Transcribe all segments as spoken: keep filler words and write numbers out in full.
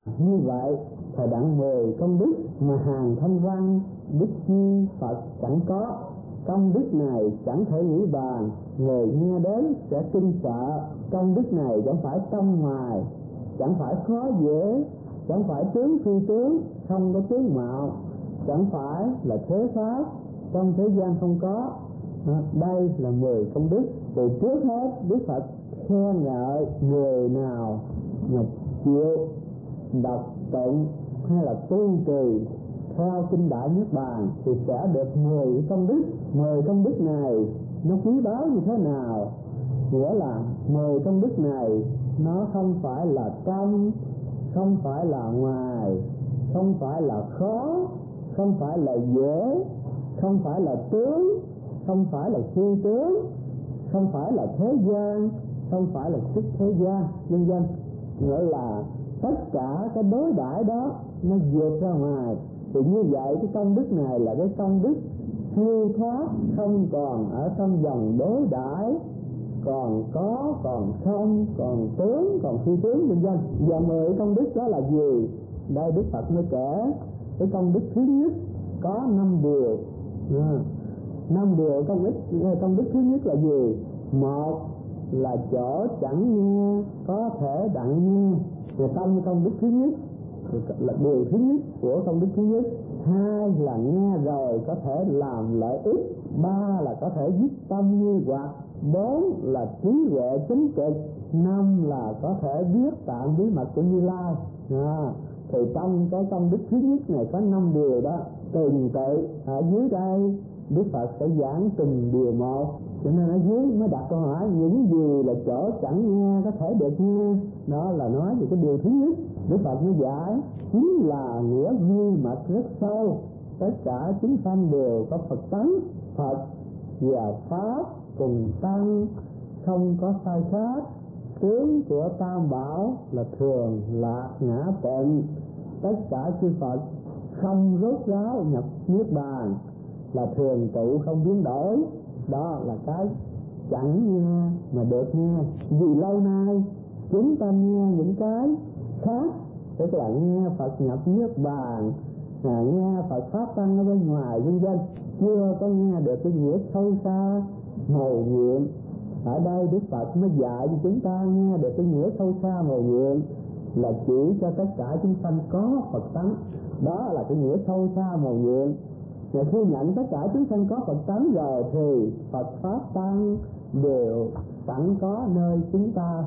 Như vậy thời đặng mười công đức mà hàng thanh văn đức chi Phật chẳng có. Công đức này chẳng thể nghĩ bàn, người nghe đến sẽ kinh sợ. Công đức này chẳng phải trong ngoài, chẳng phải khó dễ, chẳng phải tướng phi tướng, không có tướng mạo, chẳng phải là thế pháp, trong thế gian không có. À, đây là mười công đức. Thì trước hết Đức Phật khen ngợi người nào mà chịu đọc tụng hay là tu trì theo kinh Đại Niết Bàn thì sẽ được mười công đức. Mười công đức này nó quý báu như thế nào? Nghĩa là mười công đức này nó không phải là trong, không phải là ngoài, không phải là khó, không phải là dễ, không phải là tướng, không phải là phi tướng, không phải là thế gian, không phải là sức thế gian, vân vân. Nghĩa là tất cả cái đối đãi đó nó vượt ra ngoài. Thì như vậy cái công đức này là cái công đức siêu thoát, không còn ở trong dòng đối đãi, còn có, còn không, còn tướng, còn phi tướng, vân vân. Và mười công đức đó là gì? Đây Đức Phật mới kể. Cái công đức thứ nhất có năm điều. À, năm điều công đức. Công đức thứ nhất là gì? Một là chỗ chẳng nghe có thể đặng nghe. Và trong công đức thứ nhất là điều thứ nhất của công đức thứ nhất. Hai là nghe rồi có thể làm lợi ích. Ba là có thể dứt tâm nghi hoặc. Bốn là trí huệ chính trực. Năm là có thể biết tạm bí mật của Như Lai. À, thì trong cái công đức thứ nhất này có năm điều đó. Từng tự ở dưới đây Đức Phật sẽ giảng từng điều một. Cho nên ở dưới mới đặt câu hỏi những gì là chỗ chẳng nghe có thể được nghe. Đó là nói về cái điều thứ nhất. Đức Phật mới giải chính là nghĩa vi mật rất sâu. Tất cả chúng sanh đều có Phật tánh. Phật và Pháp cùng tăng không có sai khác. Tướng của Tam Bảo là thường lạc ngã tịnh. Tất cả chư Phật không rốt ráo nhập niết bàn, là thường trụ không biến đổi. Đó là cái chẳng nghe mà được nghe. Vì lâu nay chúng ta nghe những cái khác, tức là nghe Phật nhập niết bàn, à, nghe Phật pháp tăng ở bên ngoài vân vân, chưa có nghe được cái nghĩa sâu xa mầu nhiệm. Ở đây Đức Phật mới dạy cho chúng ta nghe được cái nghĩa sâu xa mầu nhiệm, là chỉ cho tất cả chúng sanh có Phật tánh. Đó là cái nghĩa sâu xa mầu nhiệm. Và khi nhận tất cả chúng sanh có Phật tánh rồi thì Phật pháp tăng đều sẵn có nơi chúng ta.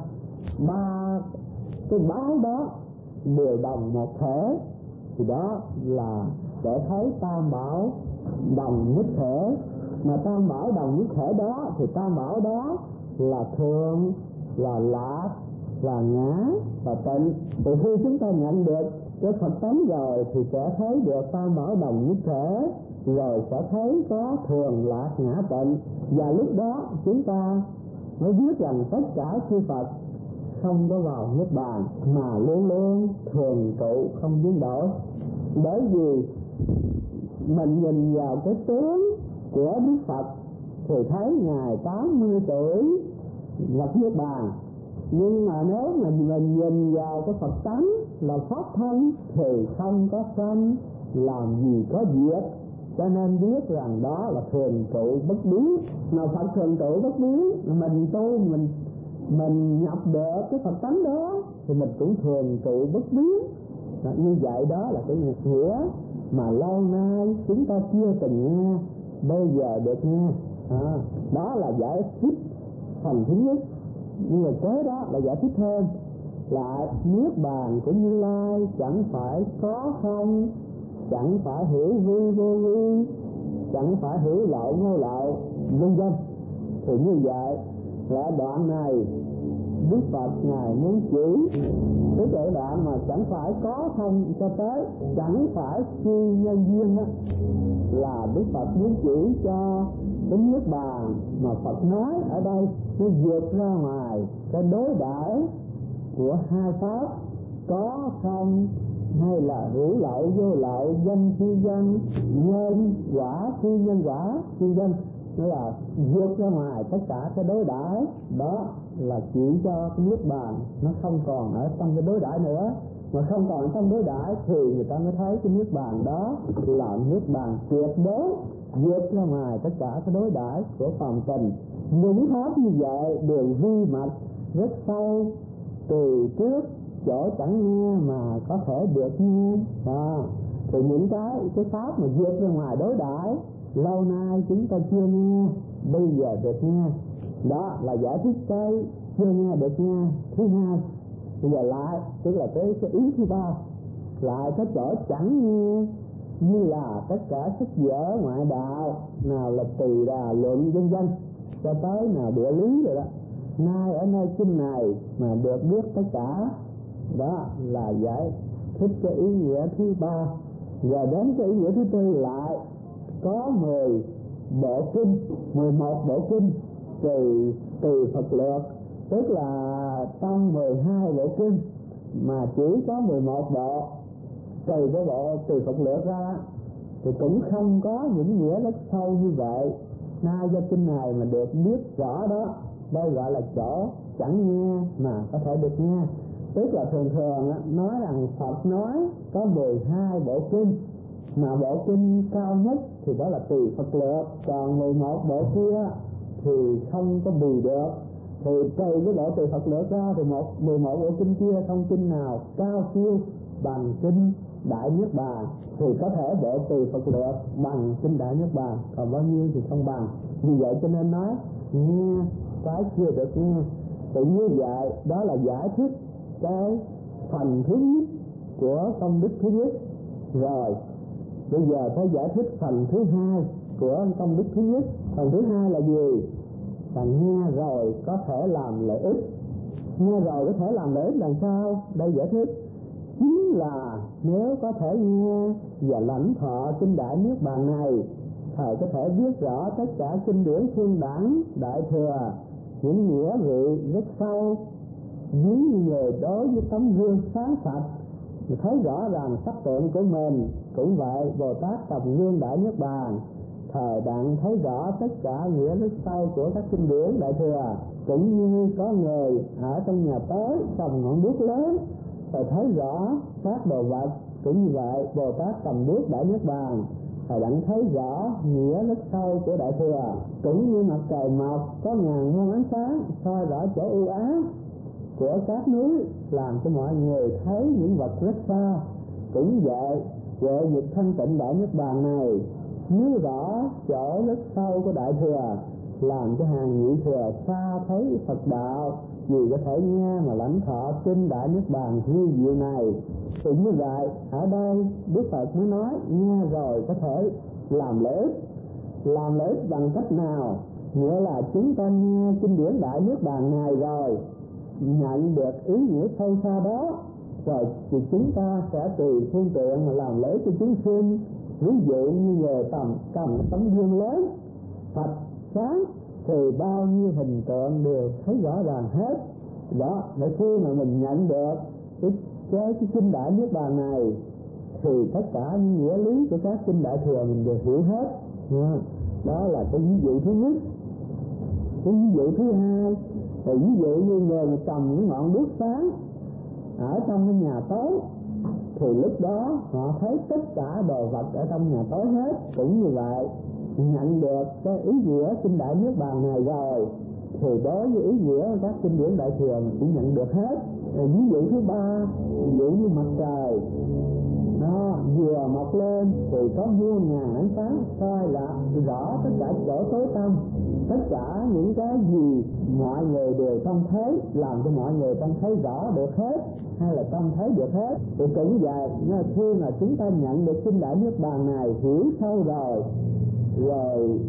Ba cái báo đó đều đồng một thể. Thì đó là để thấy Tam Bảo đồng nhất thể. Mà Tam Bảo đồng nhất thể đó thì Tam Bảo đó là thường, là lạc, là ngã, là tịnh. Thì khi chúng ta nhận được cái Phật tánh rồi thì sẽ thấy được Tam Bảo đồng nhất thể, rồi sẽ thấy có thường, lạc, ngã, tịnh. Và lúc đó chúng ta mới biết rằng tất cả chư Phật không có vào niết bàn mà luôn luôn thường trụ không biến đổi. Bởi vì mình nhìn vào cái tướng của Đức Phật thì thấy Ngài tám mươi tuổi nhập niết bàn. Nhưng mà nếu mà mình nhìn vào cái Phật tánh là pháp thân thì không có sanh, làm gì có diệt. Cho nên biết rằng đó là thường trụ bất biến. Mà Phật thường trụ bất biến, mình tu mình mình nhập được cái Phật tánh đó thì mình cũng thường trụ bất biến. Đó, như vậy đó là cái nghĩa mà lâu nay chúng ta chưa từng nghe, bây giờ được nghe. À, đó là giải thích phần thứ nhất. Nhưng mà kế đó là giải thích thêm lại niết bàn của Như Lai chẳng phải có không, chẳng phải hữu vi vô vi, chẳng phải hữu lậu vô lậu, vân vân. Thì như vậy là đoạn này Đức Phật Ngài muốn chỉ cái cái đoạn mà chẳng phải có không cho tới chẳng phải phi nhân duyên á, là Đức Phật muốn chỉ cho cái niết bàn mà Phật nói ở đây nó vượt ra ngoài cái đối đãi của hai pháp có không hay là hữu lậu vô lậu, danh phi danh, nhân quả phi nhân quả, phi danh. Nó là vượt ra ngoài tất cả cái đối đãi đó, là chỉ cho cái niết bàn nó không còn ở trong cái đối đãi nữa. mà không còn tâm đối đãi thì người ta mới thấy cái niết bàn đó là niết bàn tuyệt đối, vượt ra ngoài tất cả cái đối đãi của phàm tình. Những pháp như vậy đều vi mạch rất sâu, từ trước chỗ chẳng nghe mà có thể được nghe. À, thì những cái cái pháp mà vượt ra ngoài đối đãi lâu nay chúng ta chưa nghe, bây giờ được nghe. Đó là giải thích cái chưa nghe được nghe thứ hai. Bây giờ lại tức là tới cái ý thứ ba, lại cái chỗ chẳng nghe như là tất cả sách vở ngoại đạo, nào là Tỳ Đà Luận vân vân cho tới nào địa lý rồi đó, nay ở nơi kinh này mà được biết tất cả. Đó là giải thích cái ý nghĩa thứ ba. Và đến cái ý nghĩa thứ tư lại có mười bộ kinh, mười một bộ kinh trừ từ Phật lược, tức là trong mười hai bộ kinh mà chỉ có mười một bộ trừ cái bộ từ Phật lược ra thì cũng không có những nghĩa rất sâu như vậy. Nay do kinh này mà được biết rõ đó, đây gọi là chỗ chẳng nghe mà có thể được nghe. Tức là thường thường nói rằng Phật nói có mười hai bộ kinh, mà bộ kinh cao nhất thì đó là từ Phật lược, còn mười một bộ kia thì không có bù được. Thì trừ cái bộ từ Phật lược ra thì một mười một bộ kinh kia không kinh nào cao siêu bằng kinh Đại Niết Bàn, thì có thể bộ từ Phật lược bằng kinh Đại Niết Bàn, còn bao nhiêu thì không bằng. Vì vậy cho nên nói nghe cái chưa được nghe. Thì như vậy đó là giải thích cái phần thứ nhất của công đức thứ nhất. Rồi bây giờ phải giải thích phần thứ hai của công đức thứ nhất. Phần thứ hai là gì? Là nghe rồi có thể làm lợi ích. Nghe rồi có thể làm lợi ích làm sao? Đây giải thích chính là nếu có thể nghe và lãnh thọ kinh Đại Niết Bàn này, thầy có thể biết rõ tất cả kinh điển phương đẳng Đại Thừa, những nghĩa vị rất sâu, ví như người đối với tấm gương sáng sạch, thấy rõ ràng sắc tượng của mình. Cũng vậy, Bồ Tát cầm gương Đại Niết Bàn, thời đặng thấy rõ tất cả nghĩa rất sâu của các kinh điển Đại Thừa. Cũng như có người ở trong nhà tối cầm ngọn đuốc lớn rồi thấy rõ các đồ vật, cũng như vậy Bồ Tát cầm đuốc Đại Niết Bàn, thầy đặng thấy rõ nghĩa rất sâu của Đại Thừa. Cũng như mặt trời mọc có ngàn muôn ánh sáng soi rõ chỗ ưu ám của các núi, làm cho mọi người thấy những vật rất xa. Cũng vậy, về việc thanh tịnh Đại Niết Bàn này chiếu rõ chỗ rất sâu của Đại Thừa, làm cho hàng nhị thừa xa thấy Phật đạo, vì có thể nghe mà lãnh thọ kinh Đại Niết Bàn vi diệu này. Thì như vậy ở đây Đức Phật mới nói nghe rồi có thể làm lợi ích. Làm lợi ích bằng cách nào? Nghĩa là chúng ta nghe kinh điển Đại Niết Bàn này rồi nhận được ý nghĩa sâu xa đó, rồi thì chúng ta sẽ tùy phương tiện mà làm lợi ích cho chúng sinh. Ví dụ như người tầm cầm tấm gương lớn Phật sáng thì bao nhiêu hình tượng đều thấy rõ ràng hết. Đó, để khi mà mình nhận được cái, cái, cái kinh Đại Niết Bàn này thì tất cả những nghĩa lý của các kinh Đại Thừa mình đều hiểu hết. Đó là cái ví dụ thứ nhất. Cái ví dụ thứ hai thì ví dụ như người mà cầm những ngọn đuốc sáng ở trong cái nhà tối, thì lúc đó họ thấy tất cả đồ vật ở trong nhà tối hết. Cũng như vậy, nhận được cái ý nghĩa kinh Đại Niết Bàn này rồi thì đối với ý nghĩa các kinh điển Đại Thừa mình cũng nhận được hết. Rồi ví dụ thứ ba, ví dụ như mặt trời nó vừa mọc lên thì có muôn ngàn ánh sáng soi là rõ tất cả chỗ tối tăm, tất cả những cái gì mọi người đều trông thấy, làm cho mọi người trông thấy rõ được hết hay là trông thấy được hết. Thì cũng vậy, khi mà chúng ta nhận được kinh Đại Niết Bàn này, hiểu sâu rồi rồi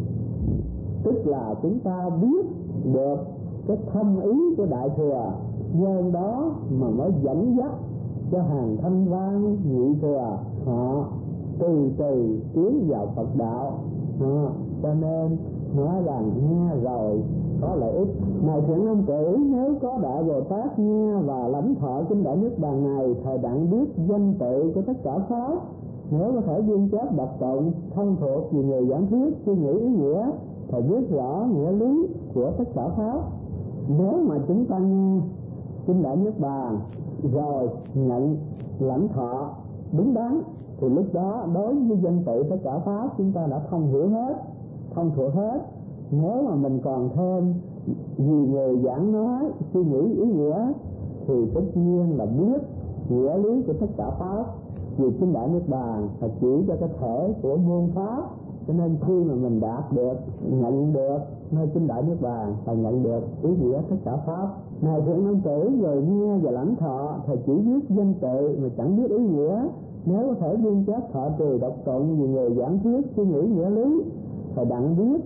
tức là chúng ta biết được cái thâm ý của Đại Thừa, nhân đó mà mới dẫn dắt cho hàng thanh văn nhị thừa họ từ từ tiến vào Phật đạo. À, cho nên nói rằng nghe rồi có lợi ích. Này thiện nam tử, nếu có Đại Bồ Tát nghe và lãnh thọ kinh Đại Niết Bàn này, thầy đặng biết danh tự của tất cả pháp. Nếu có thể viên chép đọc tụng thông thuộc vì người giảng thuyết suy nghĩ ý nghĩa, thầy biết rõ nghĩa lý của tất cả pháp. Nếu mà chúng ta nghe Kinh Đại Niết Bàn rồi nhận lãnh thọ đúng đắn, thì lúc đó đối với danh tự tất cả pháp chúng ta đã thông hiểu hết, thông thuộc hết. Nếu mà mình còn thêm vì người giảng nói suy nghĩ ý nghĩa thì tất nhiên là biết nghĩa lý của tất cả pháp. Vì Kinh Đại Niết Bàn là chỉ cho cái thể của muôn pháp, cho nên khi mà mình đạt được, nhận được nơi Kinh Đại Niết Bàn là nhận được ý nghĩa tất cả pháp. Ngài Thiện Nam Tử rồi nghe và lãnh thọ, thầy chỉ biết danh tự mà chẳng biết ý nghĩa. Nếu có thể viên chép thọ trì đọc tụng vì người giảng thuyết suy nghĩ nghĩa lý, thầy đặng biết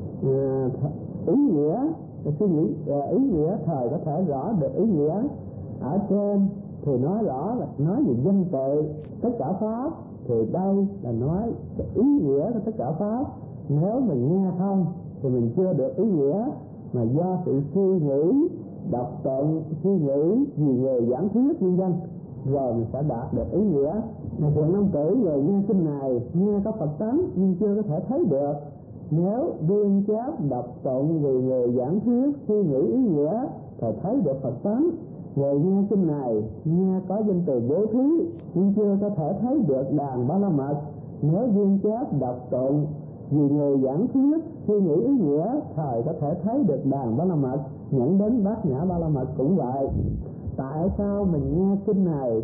à, ý nghĩa, suy nghĩ à, ý nghĩa thời có thể rõ được ý nghĩa. Ở trên thì nói rõ là nói về danh tự tất cả pháp, thì đây là nói ý nghĩa của tất cả pháp. Nếu mình nghe không thì mình chưa được ý nghĩa, mà do sự suy nghĩ đọc tụng suy nghĩ vì người giảng thuyết nhân dân rồi mình sẽ đạt được ý nghĩa. Ngài Thiện Nam Tử rồi nghe kinh này, nghe có Phật tánh nhưng chưa có thể thấy được. Nếu biên chép đọc tụng vì người giảng thuyết suy nghĩ ý nghĩa thì thấy được Phật tánh. Người nghe kinh này, nghe có danh từ bố thí nhưng chưa có thể thấy được đàn Ba La Mật. Nếu biên chép đọc tụng vì người giảng thuyết suy nghĩ ý nghĩa thời có thể thấy được đàn Ba La Mật, nhận đến bát nhã Ba La Mật cũng vậy. Tại sao mình nghe kinh này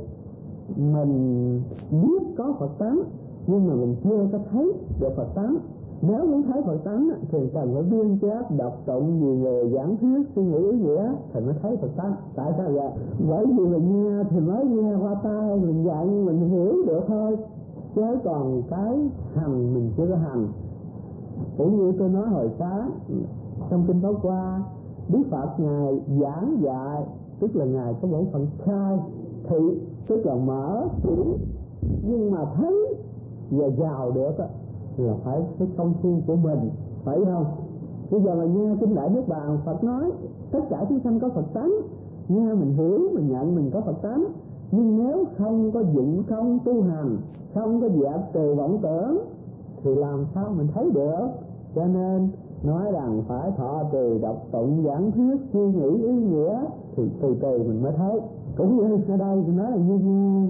mình biết có Phật tánh nhưng mà mình chưa có thấy được Phật tánh? Nếu muốn thấy Phật tánh thì cần phải biên chép đọc tụng vì người giảng thuyết suy nghĩ ý nghĩa thì mới thấy Phật tánh. Tại sao vậy? Bởi vì mình nghe thì mới nghe qua tai, mình dạy mình hiểu được thôi, chứ còn cái hành mình chưa có hành. Cũng như tôi nói hồi sáng trong kinh Pháp Hoa, Đức Phật Ngài giảng dạy, tức là Ngài có bổn phận khai thị, tức là mở chỉ, nhưng mà thấy và vào được á là phải cái công phu của mình, phải không? Bây giờ mà nghe kinh Đại Niết Bàn, Phật nói tất cả chúng sanh có Phật tánh, nghe mình hiểu, mình nhận mình có Phật tánh. Nhưng nếu không có dụng công tu hành, không có dẹp trừ vọng tưởng thì làm sao mình thấy được? Cho nên nói rằng phải thọ trì đọc tụng giảng thuyết suy nghĩ ý nghĩa thì từ từ mình mới thấy. Cũng như ở đây thì nói là như nghe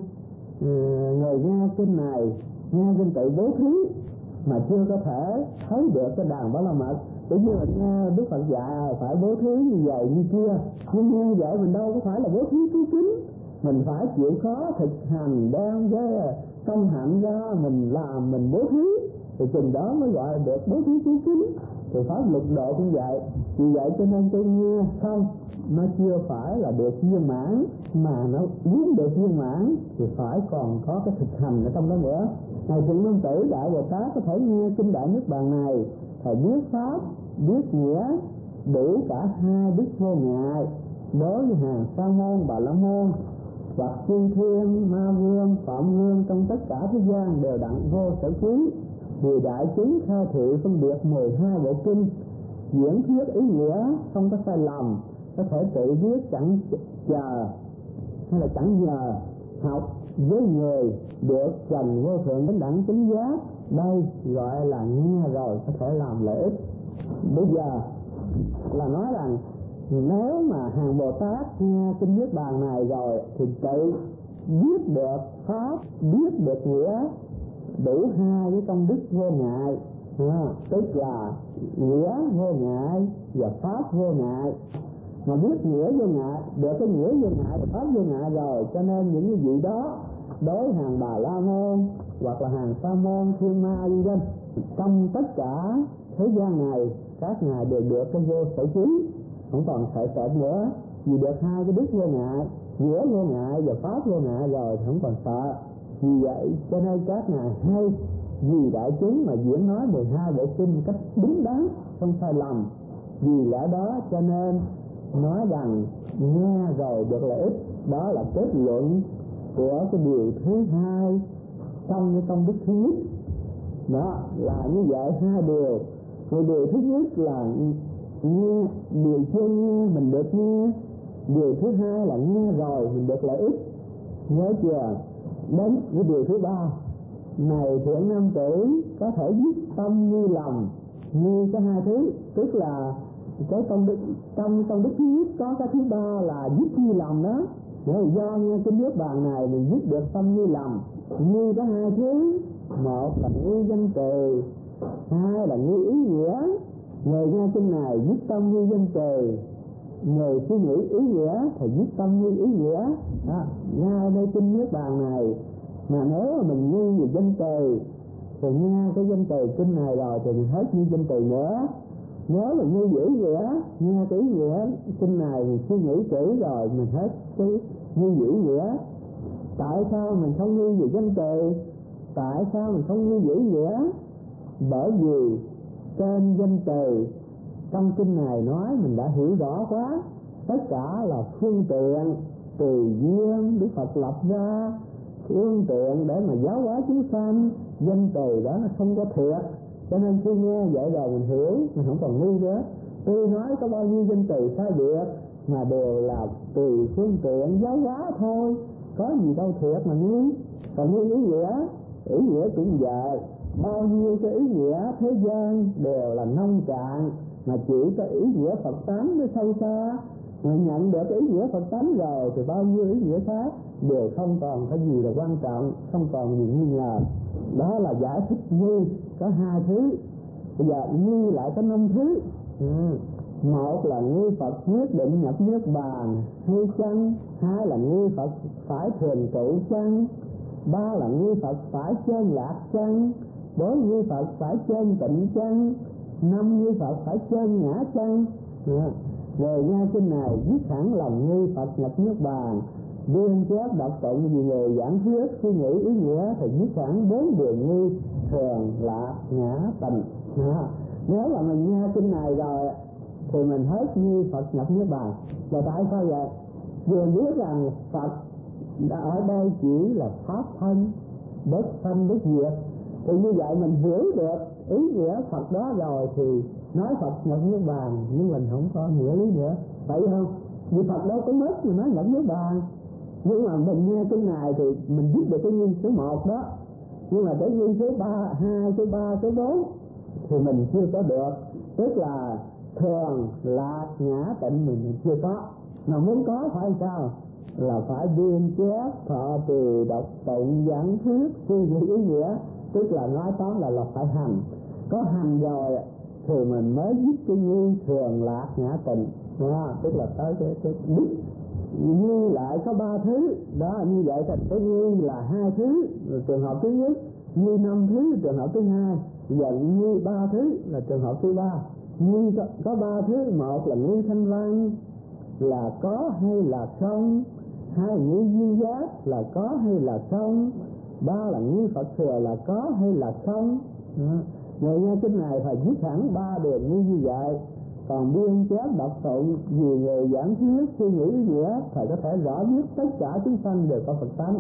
người nghe kinh này, nghe danh tự bố thí mà chưa có thể thấy được cái đàn Ba La Mật. Tự nhiên là nghe Đức Phật dạy phải bố thí như vậy như kia, nhưng nghe vậy mình đâu có phải là bố thí cứu kính. Mình phải chịu khó thực hành đem cái công hạnh ra mình làm, mình bố thí thì chừng đó mới gọi là được bố thí cứu kính. Thì pháp luật độ cũng vậy. Vì vậy cho nên tôi nghe không, nó chưa phải là được viên mãn, mà nó muốn được viên mãn thì phải còn có cái thực hành ở trong đó nữa. Ngài Thiện Nam Tử Đại Bồ Tát có thể nghe kinh Đại Niết Bàn này, thầy biết pháp, biết nghĩa, đủ cả hai đức vô ngại. Đối với hàng Sa môn, Bà La môn hoặc chư thiên, ma vương, phạm vương trong tất cả thế gian đều đặng vô sở quý. Vì đại chúng khai thị phân biệt mười hai bộ kinh, diễn thuyết ý nghĩa không có sai lầm, có thể tự biết chẳng chờ hay là chẳng nhờ học với người được trần vô thượng đến đẳng chính giác. Đây gọi là nghe rồi có thể làm lợi ích. Bây giờ là nói rằng nếu mà hàng Bồ Tát nghe kinh Niết Bàn này rồi thì tự biết được pháp, biết được nghĩa, đủ hai cái công đức vô ngại, à, tức là nghĩa vô ngại và pháp vô ngại. Mà biết nghĩa vô ngại, được cái nghĩa vô ngại và pháp vô ngại rồi, cho nên những cái vị đó đối hàng Bà La môn hoặc là hàng Sa môn, Thiên Ma vân vân, trong tất cả thế gian này các ngài đều được cái vô sở trí, không còn sợ sợ nữa. Vì được hai cái đức vô ngại, nghĩa vô ngại và pháp vô ngại rồi thì không còn sợ. Vì vậy cho nên các ngài hay vì đại chúng mà diễn nói mười hai bộ kinh cách đúng đắn, không sai lầm. Vì lẽ đó cho nên nói rằng nghe rồi được lợi ích. Đó là kết luận của cái điều thứ hai trong cái công đức thứ nhất. Đó là như vậy, hai điều. Rồi điều thứ nhất là nghe, điều chưa nghe mình được nghe. Điều thứ hai là nghe rồi mình được lợi ích. Nhớ chưa? Đến cái điều thứ ba, này Thiện Nam Tử có thể biết tâm như lòng, như cái hai thứ, tức là cái công đức, trong công đức thứ nhất có cái thứ ba là dứt như lòng đó. Nếu do nghe kinh Niết Bàn này mình dứt được tâm như lòng. Như có hai thứ, một là nghi danh từ, hai là nghi ý nghĩa. Người nghe kinh này dứt tâm nghi danh từ, người suy nghĩ ý nghĩa thì dứt tâm nghi ý nghĩa đó. Nghe đây kinh Niết Bàn này mà nếu mà mình nghi về danh từ thì nghe cái danh từ kinh này rồi thì mình hết nghi danh từ nữa. Nếu mà nghi ý nghĩa, nghe cái ý nghĩa kinh này mình suy nghĩ kỹ rồi mình hết cái nghi ý nghĩa. Tại sao mình không nghi về danh từ? Tại sao mình không nghi ý nghĩa? Bởi vì trên danh từ trong kinh này nói mình đã hiểu rõ quá. Tất cả là phương tiện tùy duyên Đức Phật lập ra, phương tiện để mà giáo hóa chúng sanh. Danh từ đó nó không có thiệt, cho nên khi nghe vậy rồi mình hiểu, mình không còn nghi nữa. Tôi nói có bao nhiêu danh từ sai biệt mà đều là tùy phương tiện giáo hóa thôi, có gì đâu thiệt mà nghi. Còn nghi ý nghĩa, ý nghĩa cũng vậy. Bao nhiêu cái ý nghĩa thế gian đều là nông cạn, mà chỉ có ý nghĩa Phật tánh mới sâu xa. Mà nhận được ý nghĩa Phật tánh rồi thì bao nhiêu ý nghĩa khác đều không còn cái gì là quan trọng, không còn gì nghi ngờ. Đó là giải thích nghi có hai thứ. Bây giờ nghi lại có năm thứ. Ừ. Một là nghi Phật quyết định nhập Niết Bàn hay chăng? Hai là nghi Phật phải thường trụ chăng? Ba là nghi Phật phải chân lạc chăng? Bốn nghi Phật phải chân tịnh chăng? Năm nghi Phật phải chân ngã chăng? À, rồi nghe kinh này viết hẳn lòng nghi Phật nhập Niết Bàn, biên chép đọc tụng vì người giảng thuyết suy nghĩ ý nghĩa thì viết hẳn bốn đường nghi thường lạc ngã tịnh. À, nếu là mình nghe kinh này rồi thì mình hết nghi Phật nhập Niết Bàn. Và tại sao vậy? Vừa biết rằng Phật đã ở đây chỉ là pháp thân, bất sanh bất diệt, thì như vậy mình hiểu được ý nghĩa Phật đó rồi thì nói Phật nhập Niết Bàn, nhưng mình không có nghĩa lý nữa, phải không? Vì Phật đâu có mất mà nói nhập Niết Bàn. Nhưng mà mình nghe kinh này thì mình viết được cái nghi số một đó, nhưng mà tới nghi số ba, hai, số ba, số bốn thì mình chưa có được. Tức là thường lạc ngã tịnh mình chưa có. Mà muốn có phải sao? Là phải biên chép, thọ trì, đọc tụng, giảng thuyết, suy nghĩ ý nghĩa. Tức là nói tóm là là phải hành. Có hành rồi thì mình mới viết cái nghi thường lạc ngã tịnh. Đó, tức là tới cái, cái đức. Như lại có ba thứ đó, như vậy thì cái nghi là hai thứ, trường hợp thứ nhất. Như năm thứ, trường hợp thứ hai. Và như ba thứ là trường hợp thứ ba. Như có, có ba thứ. Một là nghi thanh văn là có hay là không. Hai là nghi duy giác là có hay là không. Ba là nghi Phật thừa là có hay là không. Người nghe kinh này phải viết hẳn ba đường như như vậy. Còn biên chép đọc tụng vì người giảng thuyết suy nghĩ ý nghĩa phải có thể rõ biết tất cả chúng sanh đều có Phật tánh.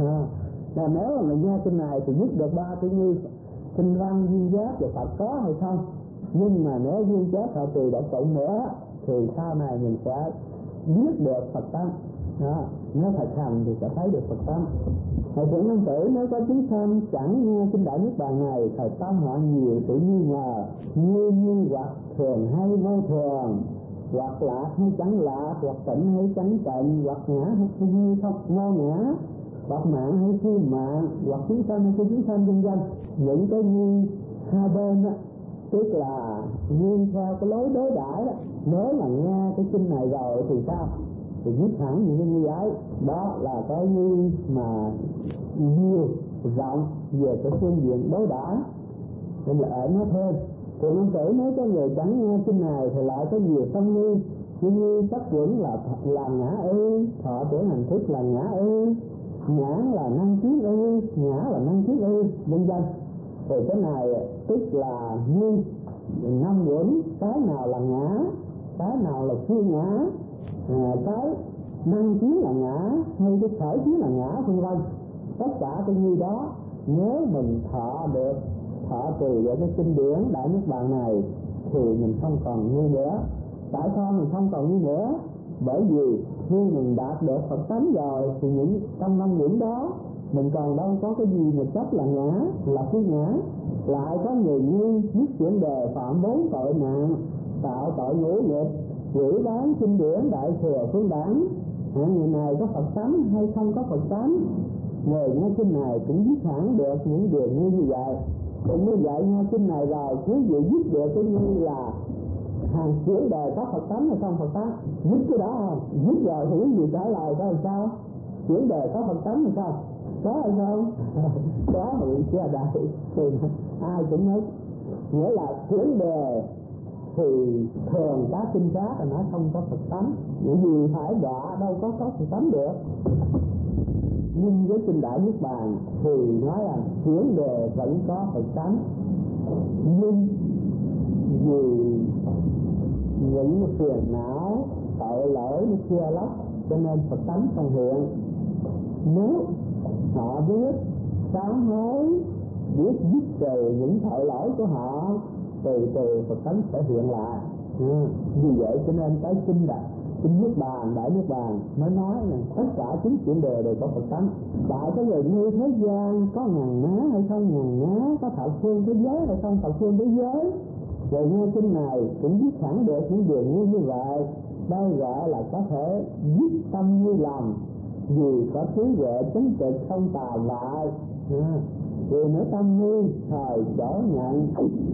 Là nếu mà mình nghe kinh này thì viết được ba cái nghi kinh văn duyên giác và Phật có hay không. Nhưng mà nếu duyên giác thọ trì đọc tụng nữa thì sau này mình sẽ biết được Phật tánh. Đó, nếu thực hành thì sẽ thấy được Phật tánh. Thầy trưởng Năng Tử nếu có chúng sanh chẳng nghe kinh Đại Niết Bàn này, thầy tâm họ nhiều sự nghi ngờ, như như hoặc thường hay vô thường, hoặc lạc hay chẳng lạc, hoặc tịnh hay chẳng tịnh, hoặc ngã hay như không vô ngã, hoặc mạng hay phi mạng, hoặc chúng sanh hay phi chúng sanh, vân vân. Những cái nghi hai bên á, tức là nghiêng theo cái lối đối đãi đó. Nếu mà nghe cái kinh này rồi thì sao? Thì viết hẳn những cái nghi ấy. Đó là cái nghi mà nhiều rộng về cái phương diện đối đãi, nên là ở nó thêm. Thì Năng Tử nếu có người chẳng nghe kinh này thì lại có nhiều tâm nghi. Như nghi tất quẩn là là ngã ư, thọ tưởng hành thức là ngã ư, nhãn là năng kiến ư, ngã là năng kiến ư, vân vân. Thì cái này tức là nghi năm quẩn, cái nào là ngã, cái nào là phi ngã, à, cái năng kiến là ngã hay cái khởi kiến là ngã, vân vân. Tất cả cái nghi đó nếu mình thọ được, thọ trì được cái kinh điển Đại Niết Bàn này thì mình không còn nghi nữa. Tại sao mình không còn nghi nữa? Bởi vì khi mình đạt được Phật tánh rồi thì những trong năm quyển đó mình còn đâu có cái gì mà chấp là ngã, là phi ngã. Lại có người nghi viết chuyện đề phạm bốn tội nặng, tạo tội ngũ nghịch, quỷ bán kinh điển đại thừa phương bản. Hạng người này có Phật tánh hay không có Phật tánh? Người nghe kinh này cũng viết hẳn được những điều như vậy. Cũng như vậy nghe kinh này rồi quý vị viết được cái như là hàng chuyển đề có Phật tánh hay không Phật tánh? Viết cái đó không? Viết rồi thì quý vị trả lời có làm sao? Chuyển đề có Phật tánh hay không? Có hay không? Có thì chưa đại thì ai cũng nói. Nghĩa là chuyển đề thì thường các kinh khác là nó không có Phật tánh, bởi vì phải đọa đâu có có Phật tánh được. Nhưng với kinh Đại Niết Bàn thì nói là chuyển đề vẫn có Phật tánh, nhưng vì những phiền não tội lỗi nó che lấp cho nên Phật tánh không hiện. Nếu họ biết sám hối, biết dứt trừ những tội lỗi của họ, từ từ Phật tánh sẽ hiện lại. Ừ. Vì vậy cho nên cái kinh đại kinh Niết Bàn, Đại Niết Bàn mới nói là tất cả chín chuyển đề đều có Phật tánh. Tại cái người như thế gian có ngàn ná hay không ngàn ná, có thập phương thế giới hay không thập phương thế giới, rồi nghe kinh này cũng biết hẳn được những điều như như vậy. Đây gọi là có thể dứt tâm như lòng, vì có trí huệ chánh trực không tà vại. À, vì nữa tâm ni thời chỗ nhận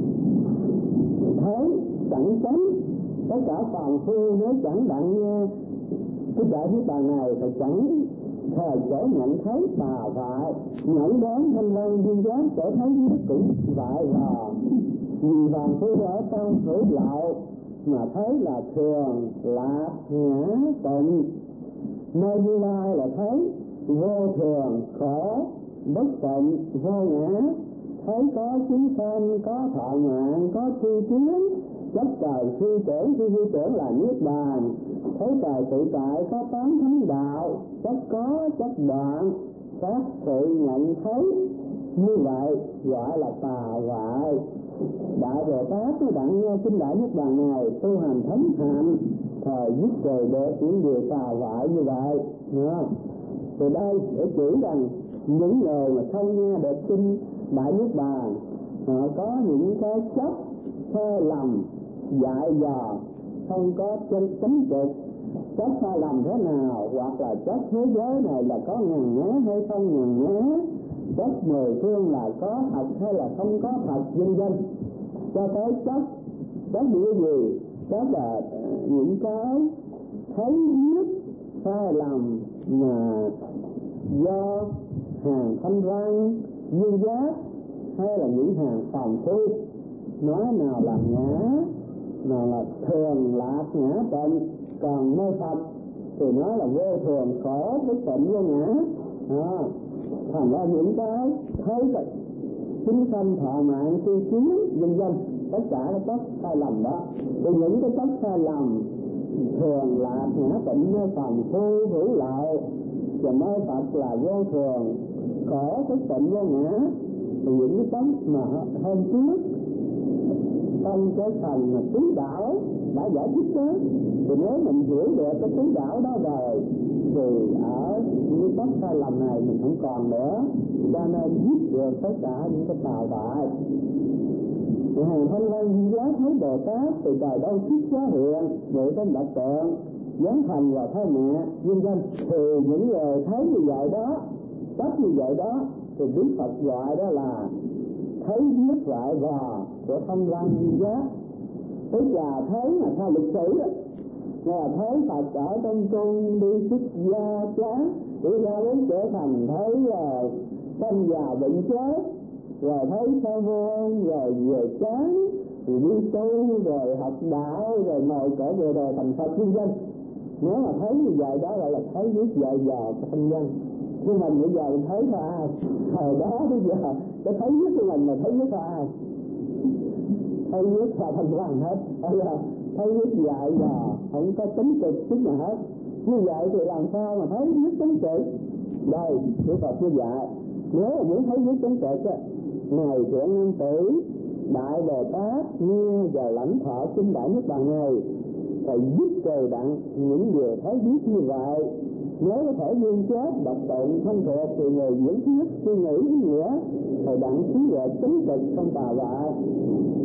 thấy chẳng chánh, tất cả phàm phu nếu chẳng đặng nghe cái Đại Niết Bàn này thì chẳng thời chỗ nhận thấy tà vại, nhận đến thanh văn duyên giác chỗ thấy biết cũng vậy rồi. Vì phàm phu ở trong hữu lậu mà thấy là thường lạc ngã tịnh, nơi Như Lai là thấy vô thường khổ bất tịnh vô ngã, thấy có chúng sanh, có thọ mạng, có tri kiến, chất trời suy tưởng, suy suy tưởng là Niết Bàn, thấy trời tự tại, có tám thánh đạo, chất có, chất đoạn, các sự nhận thấy như vậy gọi là tà vại. Đại Bồ Tát nó đặng nghe kinh Đại Niết Bàn này tu hành thánh hạnh, thời dứt trừ được những điều tà vại như vậy. Từ đây để chỉ rằng những người mà không nghe được kinh Đại Niết Bàn, họ có những cái chấp sai lầm dại dò, không có chân chánh trực. Chấp sai lầm thế nào, hoặc là chấp thế giới này là có ngàn ngã hay không ngàn ngã, chấp mười phương là có thật hay là không có thật, vân vân, cho tới chấp chấp những gì, chấp là những cái thấy biết sai lầm mà do hàng thanh văn duyên giác hay là những hàng phàm phu nói nào là ngã, nào là thường lạc ngã tịnh. Còn nơi Phật thì nói là vô thường khổ bất tịnh vô ngã. À, thành ra những cái thấy vậy chúng sanh thọ mạng tri kiến vân vân, tất cả các chất sai lầm đó. Thì những cái chất sai lầm thường lạc ngã tịnh nơi phàm phu hữu lậu, và nơi Phật là vô thường khổ bất tịnh vô ngã. Thì những cái chất mà hôm trước trong cái phần mà tứ đạo đã giải thích đó, thì nếu mình hiểu được cái tứ đạo đó rồi thì ở những chất sai lầm này mình không còn nữa, cho nên giết được tất cả những cái tà vại. Hàng thanh văn duyên giác thấy Bồ Tát từ trời đâu xuất giá hiện, ngự trên bạch tượng, dấn thành vào thai mẹ vân vân, thì những người thấy như vậy đó, chấp như vậy đó, thì Đức Phật gọi đó là thấy biết lại vò của thanh văn duyên giác. Tức là thấy mà theo lịch sử đó, là thấy Phật ở trong cung đi xuất gia chán, đi ra đến trở thành thấy là sanh già bệnh chết, rồi thấy sơ hôn, rồi về chán, rồi đi tu, rồi học đạo, rồi ngồi cỡ về đời thành Phật vân vân. Nếu mà thấy như vậy đó gọi là thấy biết dạy dò thanh văn. Nhưng mà bây giờ mình thấy là thời đó bây giờ cái thấy biết của mình mà thấy biết là thấy biết là thanh văn hết, hay là thấy biết dạy dò không có tính trực chút nào hết. Như vậy thì làm sao mà thấy biết tính trực? Đây Đức Phật như vậy. Nếu mà muốn thấy biết tính trực á, này thiện nam tử, Đại Bồ Tát nghe và lãnh thọ kinh Đại Niết Bàn này, phải dứt trừ đặng những điều thấy biết như vậy. Nếu có thể duyên chết độc tụng thân thuộc thì người diễn thuyết suy nghĩ ý nghĩa, phải đặng trí huệ chính trực không tà vại.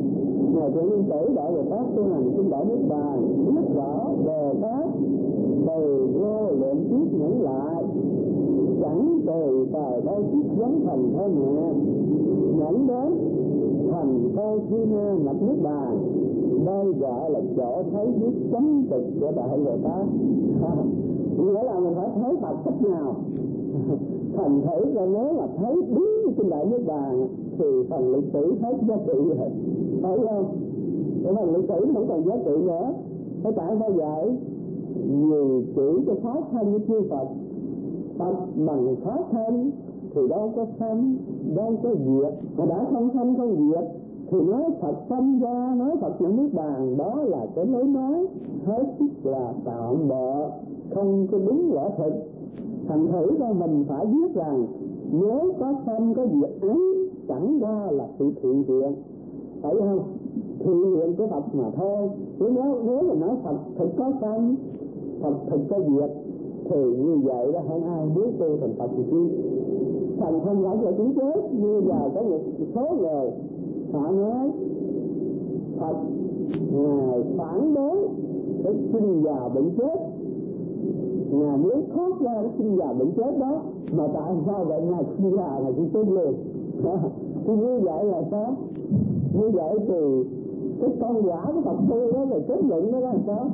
Ngài Thượng Nguyên Tử đã Bồ Tát tu hành kinh Đại Niết Bàn, biết rõ Bồ Tát từ vô lượng kiếp nhẫn lại, chẳng từ thời đâu kiếp vấn thành thôi mẹ, nhẫn đến thành câu khi na nhập Niết Bàn. Đây gọi là chỗ thấy biết chấm thực của Đại Bồ Tát. Nghĩa là mình phải thấy Phật cách nào. Thành thử ra nếu mà thấy đúng trên Đại Niết Bàn thì phần lịch sử hết giá trị rồi, phải không? Cái phần lịch sử không còn giá trị nữa. Thế tại sao vậy? Vì chỉ cho khó thân với chư Phật. Phật bằng khó thân thì đâu có sanh, đâu có diệt. Mà đã không sanh không diệt thì nói Phật sanh ra, nói Phật nhập Niết Bàn, đó là cái lối nói hết sức là tạm bợ, không có đúng lẽ thực. Thành thử ra mình phải biết rằng nếu có sanh có diệt ấy chẳng qua là sự thiện hiện, phải không? Thiện hiện của Phật mà thôi. Chứ nếu nếu mình nói Phật thực có sanh, Phật thực có diệt thì như vậy đó không ai muốn tu thành Phật gì chứ. Thành không phải là chúng chết. Như giờ có một số người họ nói Phật Ngài phản đối cái sinh già bệnh chết, Ngài muốn thoát ra cái sinh già bệnh chết đó, mà tại sao vậy? Ngài sinh già Ngài chỉ chết luôn. Thì như vậy là sao? Như vậy thì cái công quả của Phật tu đó là kết luận đó là sao?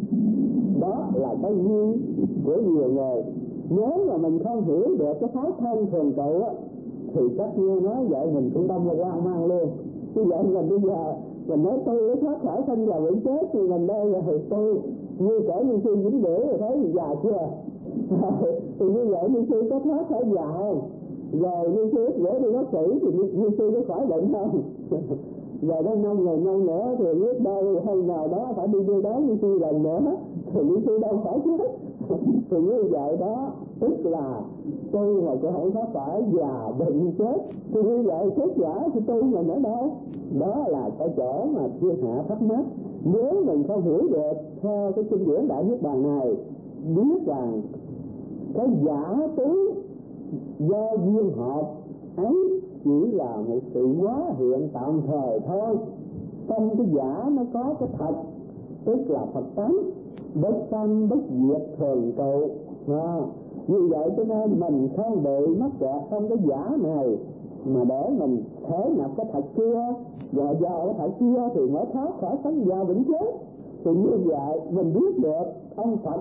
Đó là cái duy của nhiều người. Nếu mà mình không hiểu được cái pháp thân thường trụ á thì chắc như nói vậy mình cũng tâm là hoang mang luôn. Như vậy mình bây giờ mình nói tu để thoát khỏi thân già bệnh chết thì mình đây là tu như kể như sư Vĩnh Bửu rồi thấy già chưa? Thì như vậy như sư có thoát khỏi già không? Rồi như sư ít bữa đi bác sĩ thì như sư có khỏi bệnh không? Rồi đó năm ngày năm nữa thì biết đâu hôm nào đó phải đi đưa đón như sư lần nữa thì như sư đâu phải chết. Thì như vậy đó tức là tu mà cũng không có phải già bệnh chết. Thì như vậy kết quả thì tu mình ở đâu? Đó là cái chỗ mà thiên hạ thắc mắc. Nếu mình không hiểu được theo cái kinh điển Đại Niết Bàn này, biết rằng cái giả tướng do duyên hợp ấy chỉ là một sự hóa hiện tạm thời thôi. Trong cái giả nó có cái thật, tức là Phật tánh bất sanh bất diệt thường trụ. À, như vậy cho nên mình không bị mắc kẹt trong cái giả này, mà để mình thể nhập cái thật kia, và vào cái thật kia thì mới thoát khỏi sống già bệnh chết. Thì như vậy mình biết được ông Phật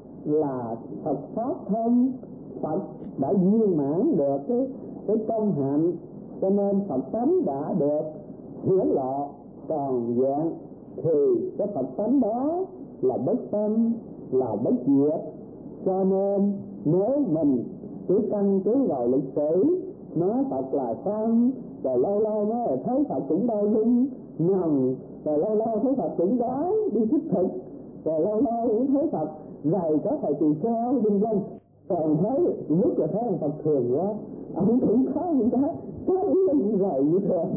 là Phật pháp thân, Phật đã viên mãn được cái cái công hạnh, cho nên Phật tánh đã được hiển lộ toàn vẹn. Thì cái Phật tánh đó là bất sanh, là bất diệt. Cho nên nếu mình cứ căn cứ vào lịch sử nói Phật là sanh, rồi lâu lâu nó thấy Phật cũng đau lưng nằm, rồi lâu lâu thấy Phật cũng đói đi thích thực, rồi lâu lâu cũng thấy Phật gầy có thầy tỳ kheo vân vân, còn thấy lúc là thấy ông Phật thường quá, ông cũng khó như thế, có ý như gầy như thường.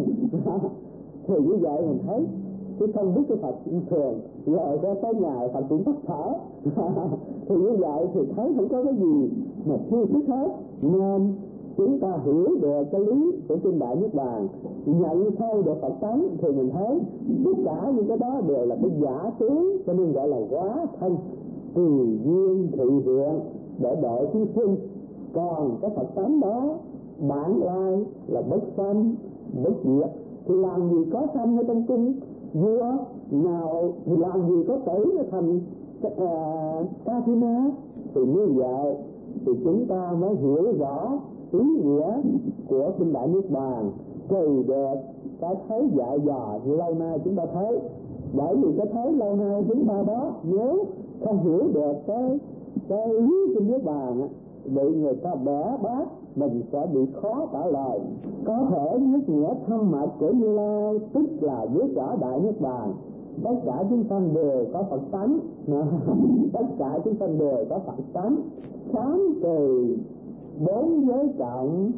Thì như vậy mình thấy chứ không biết cái Phật thường, rồi ra tới ngày Phật cũng tắt thở. Thì như vậy thì thấy không có cái gì mà chưa biết hết. Nên chúng ta hiểu được cái lý của kinh Đại Niết Bàn, nhận sâu được Phật tánh thì mình thấy tất cả những cái đó đều là cái giả tướng, cho nên gọi là hóa thân, tùy duyên thị hiện để độ chúng sinh. Còn cái Phật tánh đó bản lai là bất sanh bất diệt, thì làm gì có sanh ở trong kinh vua nào, thì làm gì có tử nó thành uh, Kathina. Thì như vậy thì chúng ta mới hiểu rõ ý nghĩa của kinh Đại Niết Bàn, trừ được cái thấy dại dò như lâu nay chúng ta thấy. Bởi vì cái thấy lâu nay chúng ta đó, nếu không hiểu được cái cái ý kinh Niết Bàn bị người ta bẻ bát, mình sẽ bị khó trả lời. Có thể nhất nghĩa thâm mật của Như Lai, tức là biết rõ Đại Niết Bàn. Tất cả chúng sanh đều có Phật tánh, tất cả chúng sanh đều có Phật tánh. Sám trừ bốn giới trọng,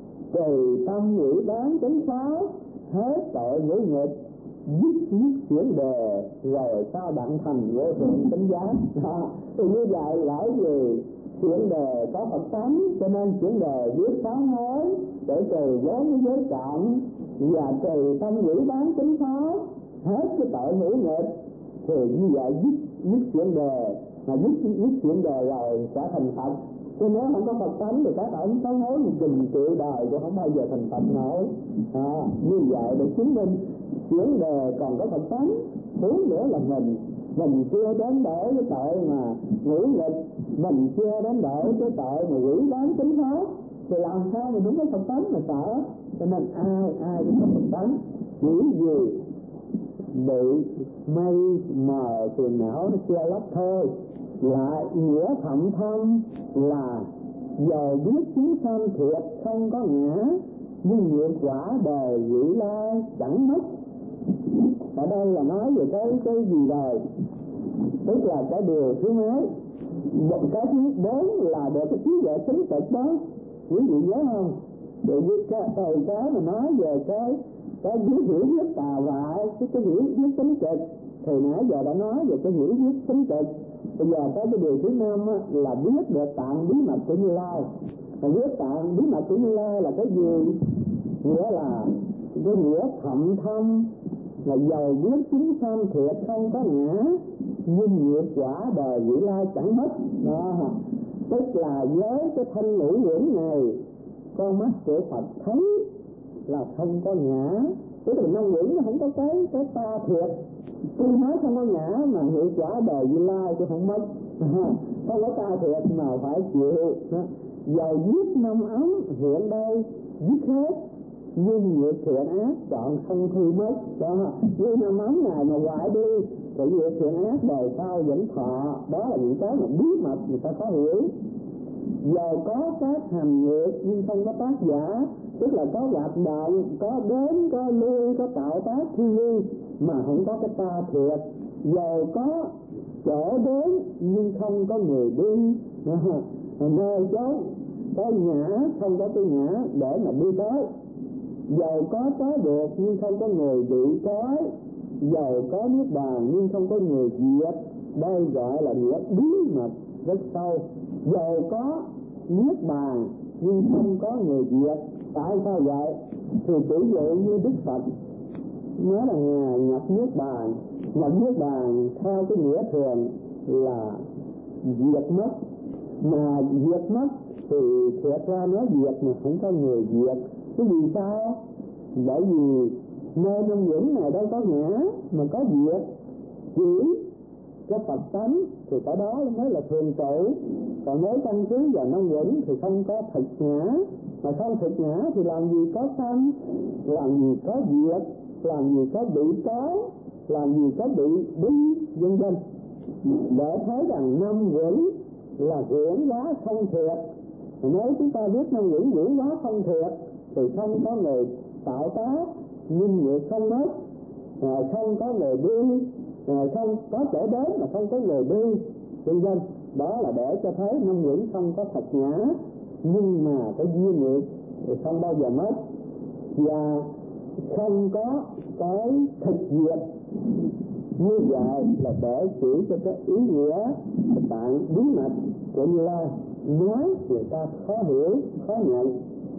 trừ tâm ngữ bán chánh pháp, hết tội ngữ nghịch, dứt dứt chuyển đề, rồi sao đặng thành vô thượng chánh giác. Thì như vậy lại gì? Chuyển đề có Phật tánh, cho nên chuyển đề biết sáng hối để trừ bốn giới trọng và trừ tâm ngữ bán chánh pháp. hết cái tội ngũ nghịch thì như vậy dứt dứt chuyện đề, mà dứt dứt chuyện đề rồi sẽ thành Phật. Chứ nếu không có Phật tánh thì các ông có nói một nghìn triệu đời cũng không bao giờ thành Phật nổi. À, như vậy để chứng minh chuyển đề còn có Phật tánh. Thứ nữa là mình mình chưa đến đổi cái tội mà ngũ nghịch, mình chưa đến đổi cái tội mà quỷ bán tính pháp, thì làm sao mình đúng có Phật tánh mà sợ. Cho nên ai ai cũng có Phật tánh, chỉ gì bị mây mờ phiền não nó che lấp thôi. Lại nghĩa thậm thâm là giờ biết chúng sanh thiệt không có ngã, nhưng nghiệp quả đời vị lai chẳng mất. Ở đây là nói về cái cái gì rồi, tức là cái điều thứ mấy, cái thứ bốn là được cái trí huệ tính tịch đó, quý vị nhớ không? Để viết cái từ cái mà nói về cái cái hiểu hiểu biết tà vại, cái cái hiểu biết tính tịch, thì nãy giờ đã nói về cái hiểu biết tính tịch. Bây giờ tới cái điều thứ năm á, là biết được tạng bí mật của Như Lai. Và biết tạng bí mật của Như Lai là cái gì? Nghĩa là cái nghĩa thậm thâm là giàu biết chúng sanh thiệt không có ngã, nhưng nghiệp quả đời vị lai chẳng mất. Đó, tức là với cái thanh ngũ quyển này, con mắt của Phật thấy là không có ngã. Tức là năm quyển nó không có cái cái ta thiệt. Tôi nói không có ngã mà hiệu quả đời vị lai tôi không mất. Không có ta thiệt mà phải chịu. Dầu giết năm ấm hiện đây giết hết, nhưng nghiệp thiện ác chọn không thư mất. Đó, như năm ấm này mà hoại đi thì nghiệp thiện ác đời sau vẫn thọ. Đó là những cái mà bí mật người ta khó hiểu. Giờ có các hành nghiệp nhưng không có tác giả, tức là có hoạt động, có đến, có lui, có tạo tác thi mà không có cái ta thiệt. Giờ có chỗ đến nhưng không có người đi, nơi chốn có ngã không có cái ngã để mà đi tới. Dầu có trói được nhưng không có người bị trói, dầu có niết bàn nhưng không có người diệt. Đây gọi là nghĩa bí mật rất sâu. Dầu có niết bàn nhưng không có người diệt. Tại sao vậy? Thì ví dụ như Đức Phật nói là Ngài nhập niết bàn, nhập niết bàn theo cái nghĩa thường là diệt mất. Mà diệt mất thì thiệt ra nói diệt mà không có người diệt. Cái vì sao? Bởi vì nơi năm quyển này đâu có ngã mà có diệt. Chỉ cái Phật tánh thì cái đó mới là thường trụ. Còn nếu căn cứ vào năm quyển thì không có thực ngã. Mà không thực ngã thì làm gì có sanh, làm gì có diệt, làm gì có bị trói, làm gì có bị đi, vân vân. Để thấy rằng năm quyển là quyển hóa không thiệt. Nếu chúng ta biết năm quyển quyển hóa không thiệt thì không có người tạo tác, nhưng nghiệp không mất, không có người đi, không có chỗ đến mà không có người đi, vân vân. Đó là để cho thấy năm quyển không có thật ngã, nhưng mà cái duyên nghiệp thì không bao giờ mất, và không có cái thực diệt. Như vậy là để chỉ cho cái ý nghĩa tạng bí mật của Như Lai, nói người ta khó hiểu, khó nhận.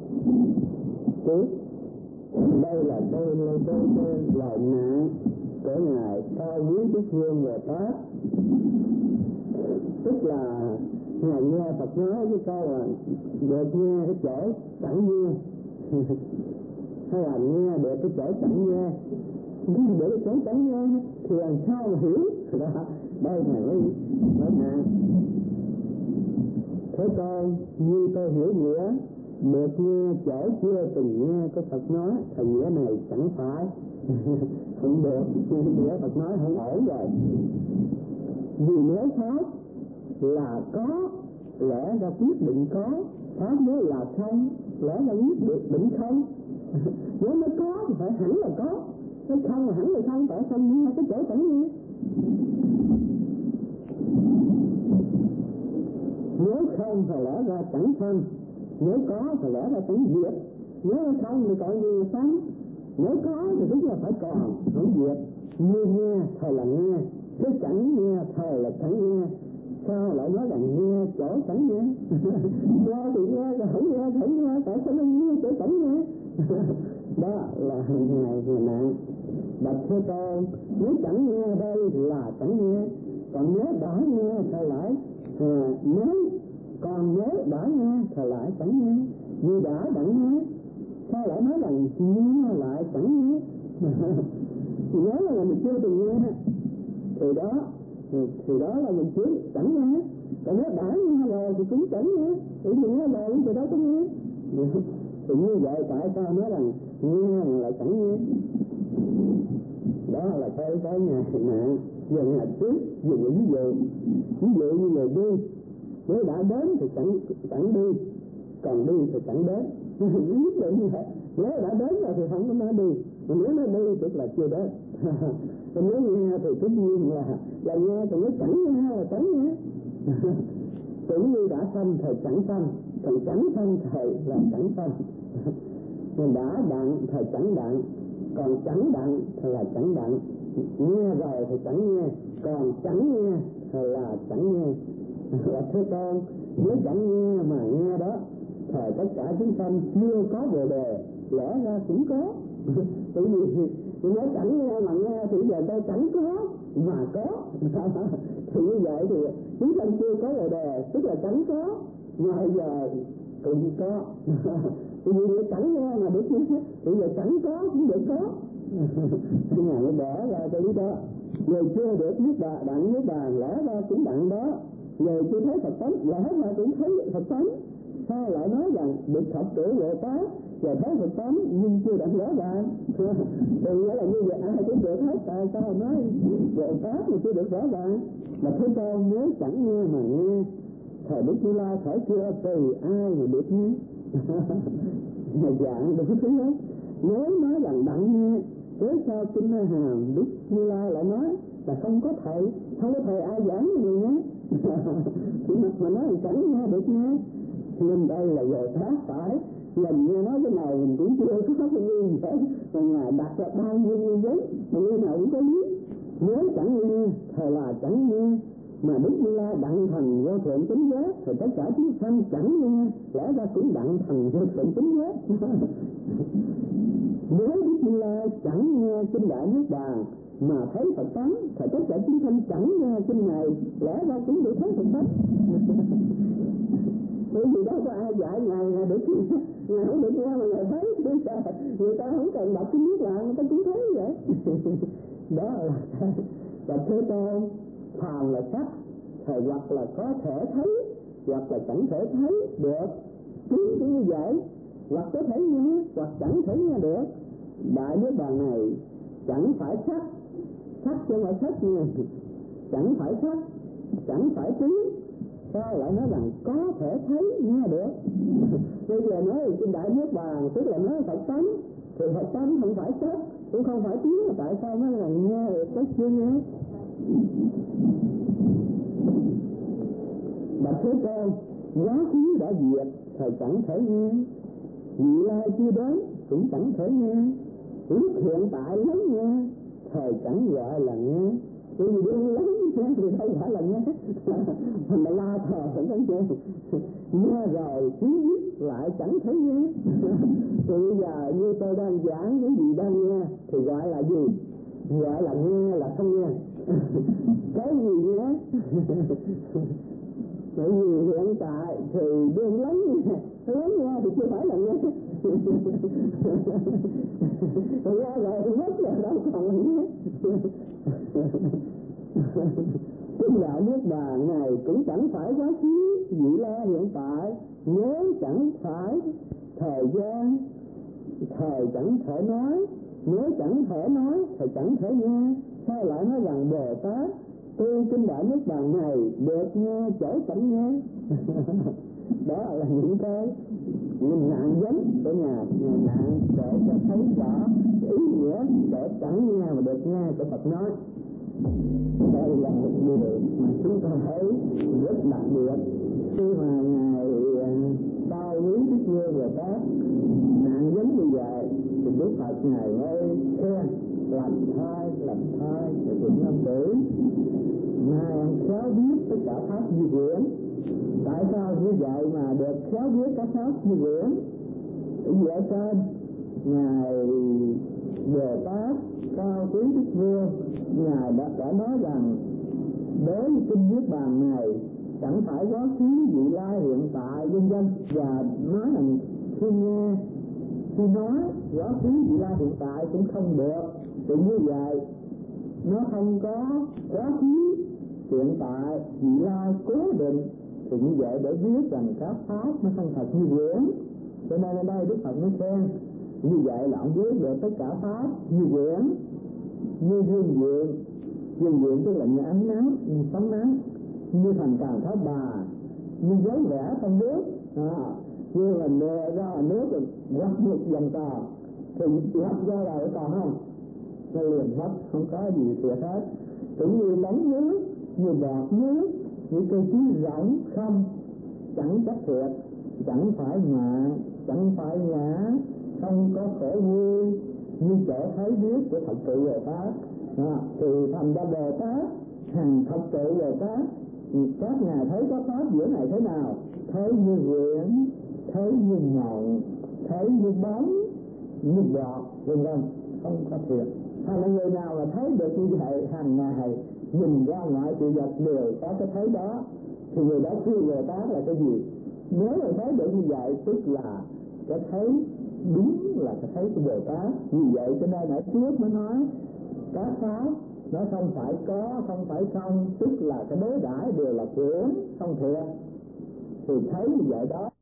Chứ đây là đây là cái lời nạn của Ngài Cao Quý Đức Vương về Pháp. Tức là Ngài nghe Phật nói cái câu là được nghe cái chỗ chẳng nghe hay là nghe được cái chỗ chẳng nghe. Nghe được cái chỗ chẳng nghe thì làm sao mà hiểu. Đó, đây là mới nói nạn. Thế con như tôi hiểu nghĩa được nghe chỗ chưa từng nghe có Phật nói thì nghĩa này chẳng phải không được. Nghĩa Phật nói không ổn rồi. Vì nếu Pháp là có lẽ ra quyết định có, Pháp nếu là không lẽ ra quyết được định không. Nếu nó có thì phải hẳn là có, nếu không là hẳn là không. Tại sao nghe cái chỗ chẳng nghe? Nếu không thì lẽ ra chẳng không, nếu có thì lẽ ra chẳng diệt. Nếu không thì còn gì mà sống. Nếu có thì tức là phải còn, không diệt. Như nghe thời là nghe, chứ chẳng nghe thời là chẳng nghe. Sao lại nói rằng nghe chỗ chẳng nghe? Nghe thì nghe, rồi không nghe chẳng nghe. Tại sao nó nghe chỗ chẳng nghe? Đó là Ngài Ngài nạn. Bạch Thế Tôn, nếu chẳng nghe đây là chẳng nghe, còn nếu đã nghe thì lại à, nếu còn nếu đã nghe thì lại chẳng nghe. Vì đã đặng nghe, sao lại nói rằng nghe lại chẳng nghe? Nhớ là mình chưa từng nghe thì đó thì đó là mình chưa chẳng nghe. Còn nếu đã nghe rồi thì cũng chẳng nghe, thì nghe rồi thì đó có nghe. Thì như vậy tại sao nói rằng nghe mà lại chẳng nghe? Đó là cái cái ngày nạn về ngày trước dùng ví dụ, ví dụ như người đi, nếu đã đến thì chẳng chẳng đi, còn đi thì chẳng đến. Ví dụ như vậy, nếu đã đến rồi thì không có nói đi, còn nếu nó đi tức là chưa đến. Còn nếu nghe thì tất nhiên là là nghe, còn nếu chẳng nghe là chẳng nghe. Cũng như đã sanh thì chẳng sanh, còn chẳng sanh thì là chẳng sanh. Còn đã đặng thì chẳng đặng, còn chẳng đặng thì là chẳng đặng. Nghe rồi thì chẳng nghe, còn chẳng nghe thì là chẳng nghe. Là Thế Tôn, nếu chẳng nghe mà nghe đó thì tất cả chúng sanh chưa có bồ đề, lẽ ra cũng có. Bởi vì nếu chẳng nghe mà nghe thì giờ tôi chẳng có mà có. Thì như vậy thì chúng sanh chưa có bồ đề, tức là chẳng có, mà giờ cũng có. Thì vì chẳng nghe mà được nghe, thì giờ chẳng có cũng được có. Nhà nó bỏ ra cái lý đó. Người chưa được nước bà, đặng nước bà, lẽ ra cũng đặng đó. Người chưa thấy Phật tánh, lẽ ra cũng thấy Phật tánh. Sao lại nói rằng được thập tử Bồ Tát và thấy Phật tánh nhưng chưa đặng rõ ràng? Thì nghĩa là như vậy ai cũng được hết, tại sao nói Bồ Tát mà chưa được rõ ràng? Mà Thế Tôn nếu chẳng nghe mà nghe, thời Đức Như Lai phải chưa từ ai mà được nghe? Dạng đủ thứ hết. Nếu nói rằng đặng nghe, với sao Kinh A Hàm Đức Như Lai lại nói là không có thầy, không có thầy ai giảng cho mình nghe. Chỉ mặt mà nói là chẳng nghe được nghe. Nên đây là Bồ Tát phải lần nghe nói cái này mình cũng chưa có cái gì hết, mà Ngài đặt ra bao nhiêu như vậy mà như nào cũng có lý. Nếu chẳng nghe thì là chẳng nghe, mà Đức Như Lai đặng thành vô thượng tính giác thì tất cả chúng sanh chẳng nghe, lẽ ra cũng đặng thành vô thượng tính giác. Nếu Đức Như Lai chẳng nghe kinh Đại Niết Bàn mà thấy Phật tánh thì tất cả chúng sanh chẳng nghe kinh này, lẽ ra cũng được thấy Phật tánh. Bởi vì đó có ai dạy Ngài, Ngài được Ngài không được nghe mà Ngài thấy, người ta không cần đọc kinh Niết Bàn người ta cũng thấy vậy. Đó là là Thế Tôn, phàm là sắc thì hoặc là có thể thấy hoặc là chẳng thể thấy được, cứ như vậy, hoặc có thể nghe hoặc chẳng thể nghe được. Đại Niết Bàn này chẳng phải sắc, sắc chứ không phải sắc nghe, chẳng phải sắc, chẳng phải tiếng, sao lại nói rằng có thể thấy nghe được? Bây giờ nói trên Đại Niết Bàn tức là nói Phật tánh, thì Phật tánh không phải sắc cũng không phải tiếng, mà tại sao nói là nghe được cái chưa nghe? Bạch Thế Tôn, quá khứ đã diệt thì chẳng thể nghe, vị lai chưa đến cũng chẳng thể nghe, lúc hiện tại lắng nghe thì chẳng gọi là nghe. Bởi vì đương lắng nghe thì đâu phải là nghe, mà la thờ cũng chẳng nghe. Nghe rồi tiếng biết lại chẳng thể nghe. Thì bây giờ như tôi đang giảng, cái gì đang nghe thì gọi là gì? Gọi là nghe là không nghe. Cái gì nghe? Bởi vì hiện tại thì đương lắng nghe, lắng nghe thì chưa phải là nghe. Rồi nghe rồi thì mất rồi, đâu còn là nghe. Kinh Đại Niết Bàn này cũng chẳng phải quá khứ, vị lai hiện tại, nếu chẳng phải thời gian, thời chẳng thể nói, nếu chẳng thể nói thì chẳng thể nghe. Sao lại nói rằng Bồ Tát tu Kinh Đại Niết Bàn này được nghe chỗ chẳng nghe? Đó là những cái nhìn nạn giống của nhà nạn để cho thấy rõ ý nghĩa để chẳng nghe mà được nghe của Phật nói. Đây là một điều mà chúng ta thấy rất đặc biệt khi mà Ngài cao quý Đức Như Bồ Tát nạn giống như vậy thì Đức Phật Ngài mới khen làm thai làm thai để cũng năm tử. Ngài ăn khéo biết tất cả pháp di chuyển. Tại sao như vậy mà được khéo biết các pháp di chuyển? Ở giữa trên Ngài Bồ Tát Cao Quý Đức Vua ngài đã, đã nói rằng đối với kinh Niết Bàn này chẳng phải quá khứ vị lai hiện tại vân vân, và nói rằng khi nghe khi nói quá khứ vị lai hiện tại cũng không được. Thì như vậy nó không có quá khứ hiện tại vị lai cố định, thì như vậy để biết rằng các pháp nó không thật như quyển. Cho nên ở đây Đức Phật mới khen như vậy là ông biết được tất cả pháp như quyển, như dương diện. Dương diện tức là như ánh nắng, như sóng nắng, như thành càng thái bà, như dấu vẽ trong nước, à, như là nề ra là nước rồi quắt một dòng tròn thì quắt ra rồi còn không, nó liền mất, không có gì thiệt hết. Cũng như bóng nước, như bọt nước, như cây chuối rỗng không, chẳng chắc thiệt, chẳng phải mạng, chẳng phải ngã, không có khổ vui, như chỗ thấy biết của Phật tự Bồ Tát. À, thì thành ra Bồ Tát hằng Phật tự Bồ Tát, các ngài thấy các pháp giữa này thế nào? Thấy như quyển, thấy như mộng, thấy như bóng, như bọt, vân vân, không có thiệt. Hay là người nào mà thấy được như vậy hàng ngày nhìn ra ngoại sự vật đều có cái thấy đó, thì người đó kêu Bồ Tát là cái gì? Nếu mà thấy được như vậy tức là cái thấy đúng là cái thấy của Bồ Tát. Vì vậy cho nên ở trước mới nói các pháp nó không phải có, không phải không, tức là cái đối đãi đều là quyển không thiệt. Thì thấy như vậy đó